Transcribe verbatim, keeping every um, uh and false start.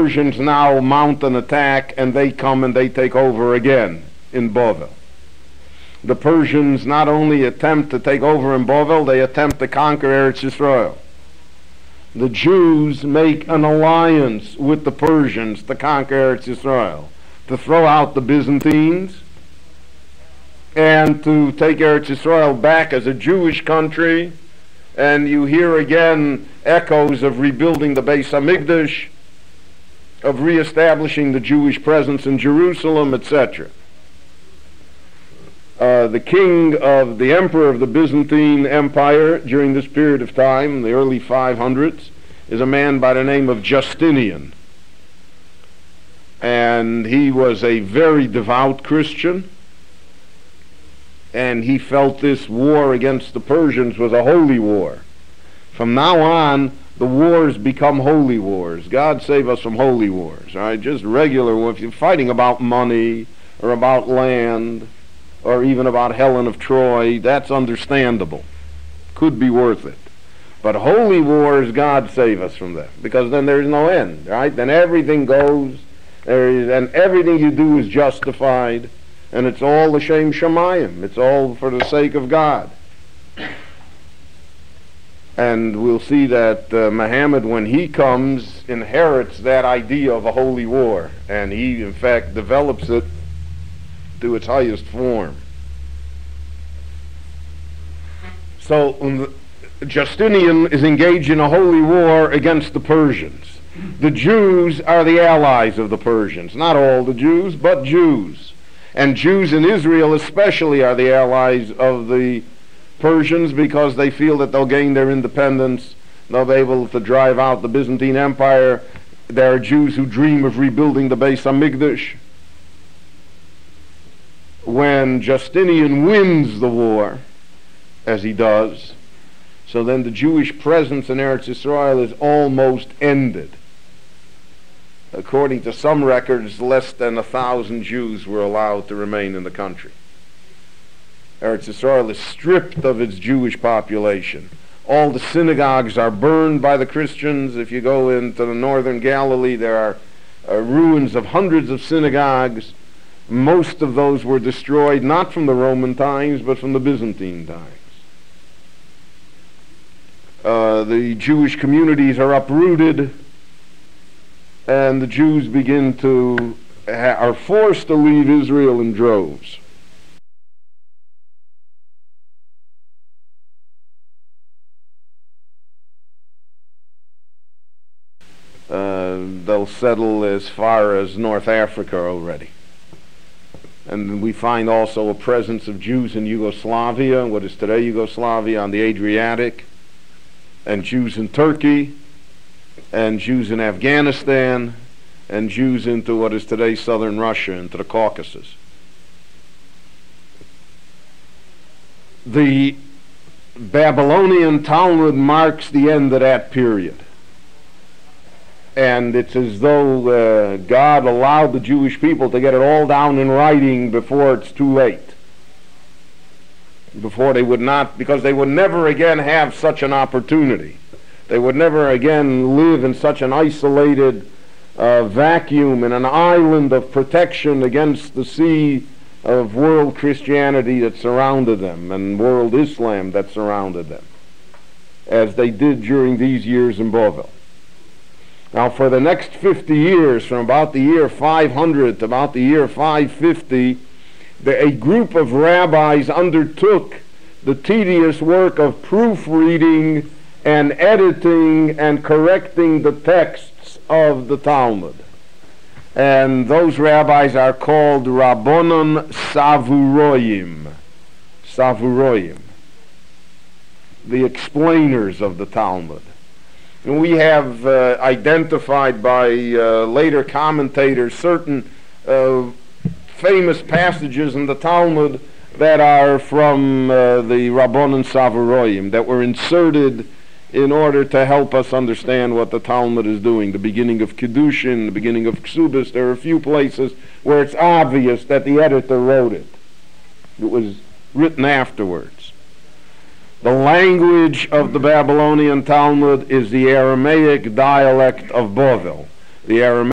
Persians now mount an attack, and they come and they take over again in Bavel. The Persians not only attempt to take over in Bavel, they attempt to conquer Eretz Yisrael. The Jews make an alliance with the Persians to conquer Eretz Yisrael, to throw out the Byzantines, and to take Eretz Yisrael back as a Jewish country. And you hear again echoes of rebuilding the Beis HaMikdash, of reestablishing the Jewish presence in Jerusalem, et cetera. Uh, the king of the emperor of the Byzantine Empire during this period of time, the early five hundreds, is a man by the name of Justinian. And he was a very devout Christian, and he felt this war against the Persians was a holy war. From now on, the wars become holy wars. God save us from holy wars, all right? Just regular wars. If you're fighting about money or about land or even about Helen of Troy, that's understandable. Could be worth it. But holy wars, God save us from that, because then there's no end, right? Then everything goes, there is, and everything you do is justified, and it's all l'shem shamayim. It's all for the sake of God. And we'll see that uh, Muhammad, when he comes, inherits that idea of a holy war, and he, in fact, develops it to its highest form. So um, Justinian is engaged in a holy war against the Persians. The Jews are the allies of the Persians. Not all the Jews, but Jews. And Jews in Israel especially are the allies of the Persians, because they feel that they'll gain their independence, they'll be able to drive out the Byzantine Empire. There are Jews who dream of rebuilding the Beis HaMikdash. When Justinian wins the war, as he does, so then the Jewish presence in Eretz Yisrael is almost ended. According to some records, less than a thousand Jews were allowed to remain in the country. Eretz Yisrael is stripped of its Jewish population. All the synagogues are burned by the Christians. If you go into the northern Galilee, there are uh, ruins of hundreds of synagogues. Most of those were destroyed not from the Roman times, but from the Byzantine times. Uh, the Jewish communities are uprooted, and the Jews begin to, ha- are forced to leave Israel in droves. Uh, they'll settle as far as North Africa already. And we find also a presence of Jews in Yugoslavia, what is today Yugoslavia, on the Adriatic, and Jews in Turkey, and Jews in Afghanistan, and Jews into what is today southern Russia, into the Caucasus. The Babylonian Talmud marks the end of that period. And it's as though uh, God allowed the Jewish people to get it all down in writing before it's too late. Before they would not, because they would never again have such an opportunity. They would never again live in such an isolated uh, vacuum, in an island of protection against the sea of world Christianity that surrounded them, and world Islam that surrounded them, as they did during these years in Bavel. Now, for the next fifty years, from about the year five hundred to about the year five fifty, the, a group of rabbis undertook the tedious work of proofreading and editing and correcting the texts of the Talmud. And those rabbis are called Rabbonon Savuroyim. Savuroyim. The explainers of the Talmud. And we have uh, identified by uh, later commentators certain uh, famous passages in the Talmud that are from uh, the Rabbonon Savuroyim, that were inserted in order to help us understand what the Talmud is doing. The beginning of Kiddushin, the beginning of Ksubis. There are a few places where it's obvious that the editor wrote it. It was written afterwards. The language of the Babylonian Talmud is the Aramaic dialect of Bavel. The Aramaic